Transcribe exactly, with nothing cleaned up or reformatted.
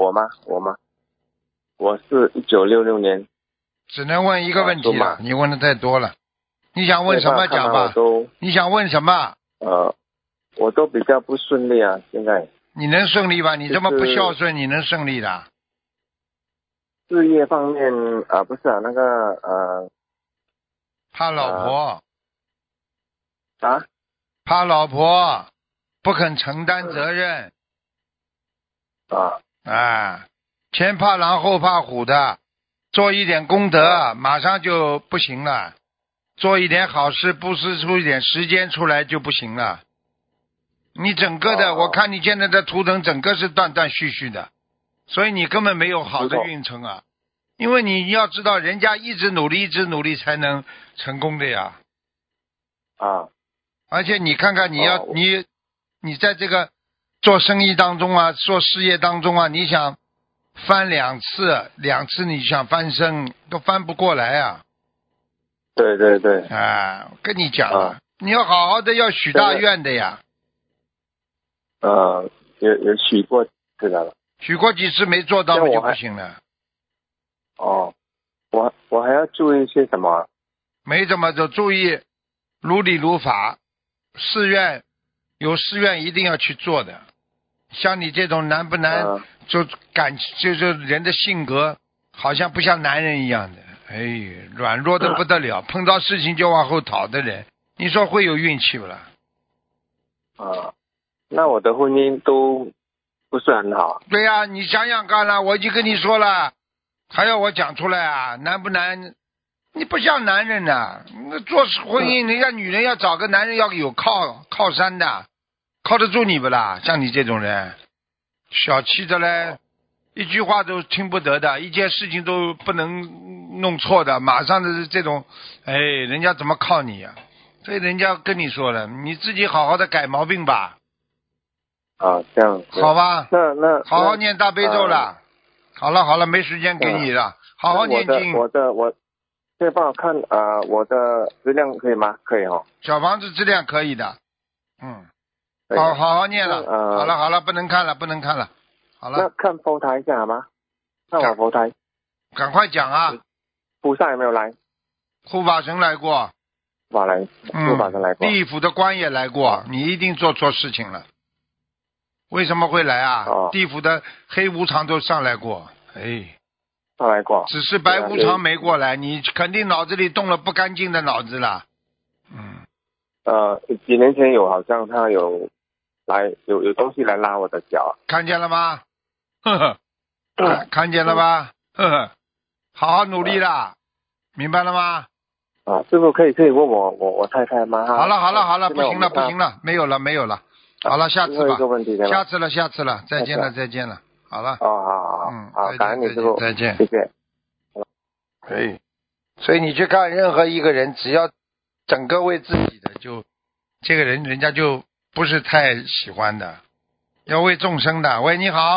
我吗？我吗？我是一九六六年。 只能问一个问题了，你问的太多了。你想问什么讲吧？你想问什么？ 呃，我都比较不顺利啊，现在。 你能顺利吧？你这么不孝顺，你能顺利的？ 事业方面啊、呃，不是啊，那个呃， 怕老婆、 呃、啊， 怕老婆不肯承担责任啊啊，前怕狼后怕虎的，做一点功德、啊、马上就不行了，做一点好事布施出一点时间出来就不行了。你整个的， 啊我看你现在的图腾整个是断断续续的，所以你根本没有好的运程啊。因为你要知道，人家一直努力，一直努力才能成功的呀。 啊， 而且你看看，你要、 哦、 你你在这个做生意当中啊，做事业当中啊，你想翻两次，两次你想翻身都翻不过来啊。 对对对。 啊，我跟你讲了、 啊， 你要好好的要许大愿的呀。 呃，有有许过知道了。 许过几次没做到就不行了。 哦，我我还要注意些什么？ 没怎么就注意如理如法，誓愿有誓愿一定要去做的。像你这种难不难、呃、就感就就人的性格好像不像男人一样的，哎，软弱的不得了、嗯、碰到事情就往后逃的人，你说会有运气不啦？ 啊，那我的婚姻都不是很好。 对呀、啊，你想想看了，我已经跟你说了，还要我讲出来啊？难不难？你不像男人呐、啊，那做婚姻，人家女人要找个男人要有靠靠山的，靠得住你不啦？像你这种人，小气的嘞，一句话都听不得的，一件事情都不能弄错的，马上的这种，哎，人家怎么靠你呀、啊？所以人家跟你说了，你自己好好的改毛病吧。 啊，这样好吧， 那那好好念大悲咒了。 呃、 好了好了，没时间给你了，呃、好好念经。 我的我可以帮我看啊、呃，我的质量可以吗？可以哦。 小房子质量可以的，嗯，好好好念了。呃、好了好了，不能看了不能看了，好了。 那看佛台一下好吗？看我佛台。 赶快讲啊！ 菩萨有没有来？ 护法神来过。 护法来，护法神来过。 嗯、地府的官也来过，你一定做错事情了。为什么会来啊？ 哦、 地府的黑无常都上来过，哎， 上来过。 只是白无常没过来，你肯定脑子里动了不干净的脑子了。嗯。 呃，几年前有，好像他有来，有有东西来拉我的脚。 看见了吗？呵呵，看看见了吧？呵呵，好好努力啦，明白了吗？ 啊，师傅可以可以问我我我太太吗？ 好了好了好了，不行了不行了，没有了没有了。好了，下次吧。下次了，下次了，再见了，再见了。好了。 哦，好好，嗯，好，感恩你师傅， 再见， 谢谢。 哎，所以你去看任何一个人，只要整个为自己的，就这个人人家就不是太喜欢的，要为众生的。喂，你好。